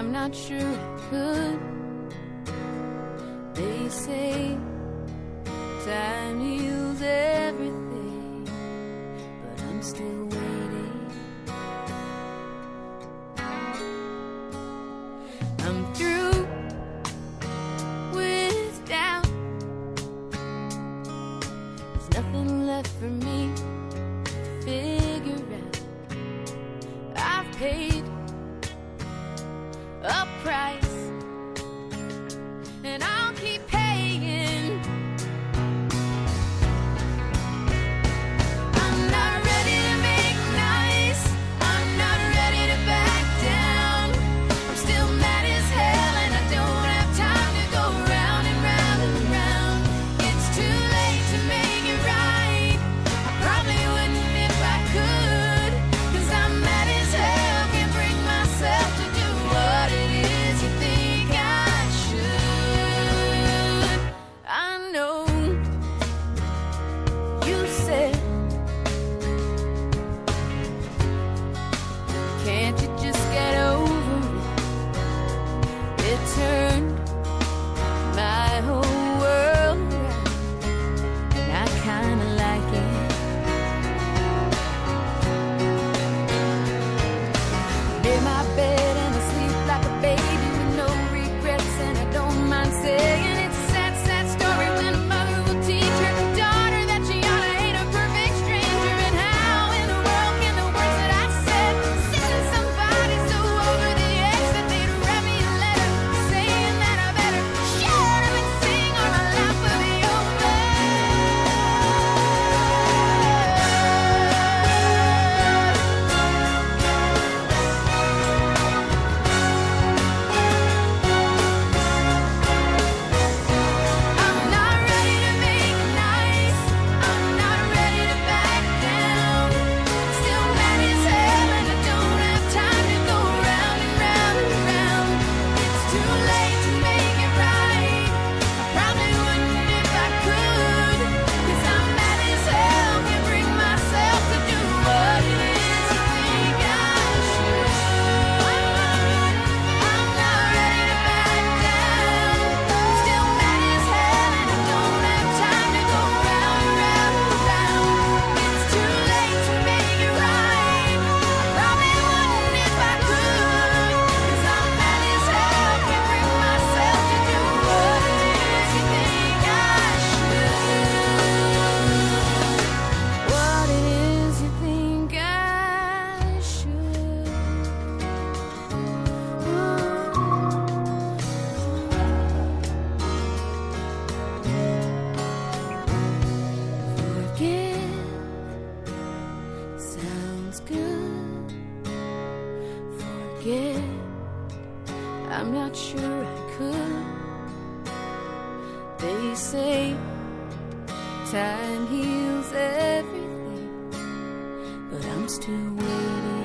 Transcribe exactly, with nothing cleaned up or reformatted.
I'm not sure I could. They say time heals everything, but I'm still waiting. I'm through with doubt. There's nothing left for me to figure out. I've paid a price, and I'll keep paying. I'm not ready to make nice. I'm not ready to back down. I'm still mad as hell, and I don't have time to go round and round and round. It's too late to make it right. I probably wouldn't if I could, 'cause I'm mad as hell, can't bring myself to do what it is you think I should. I know you said, can't you just get over it? It turned my whole world around, and I kinda like it. Made my bed and I sleep like a baby with no regrets, and I don't mind saying it's a sad, sad story when a mother will teach her daughter that she ought to hate a perfect stranger. And how in the world can the words that I said send somebody so over the edge that they'd write me a letter saying that I better shut up and sing or my life will be over. I'm not ready to make it nice. I'm not ready to back down. Still mad as hell, and I don't have time to go round and round and round. It's too late to make it right. I probably wouldn't if I could, 'cause I'm mad as hell, can't bring myself to do what it is you think I should. I'm not ready to back down. Still mad as hell, and I don't have time to go round and round and round. It's too late to make it right. I probably wouldn't if I could, 'cause I'm mad as hell, can't bring myself to do what it is you think I should. What it is you think I should. Forgive sounds good. Forget, I'm not sure I could. They say time heals everything, but I'm still waiting.